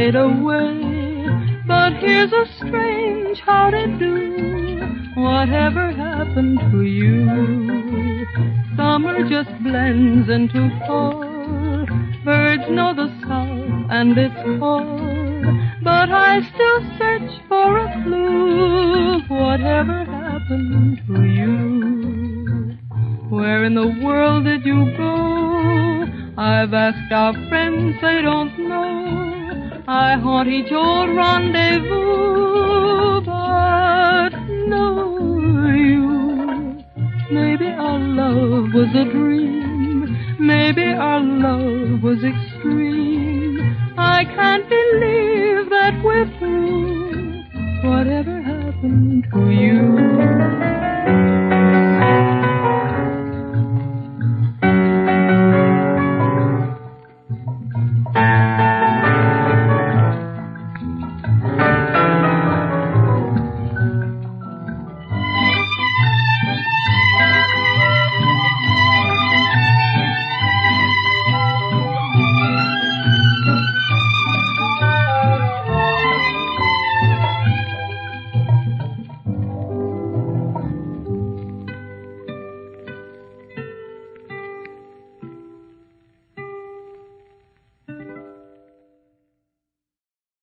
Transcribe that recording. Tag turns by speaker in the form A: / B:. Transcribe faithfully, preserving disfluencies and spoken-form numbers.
A: fade away. But here's a strange how to do. Whatever happened to you? Summer just blends into fall. Birds know the south and its call. But I still search for a clue. Whatever happened to you? Where in the world did you go? I've asked our friends, they don't know. I haunt each old rendezvous, but no you. Maybe our love was a dream. Maybe our love was extreme. I can't believe that we're through. Whatever happened to you?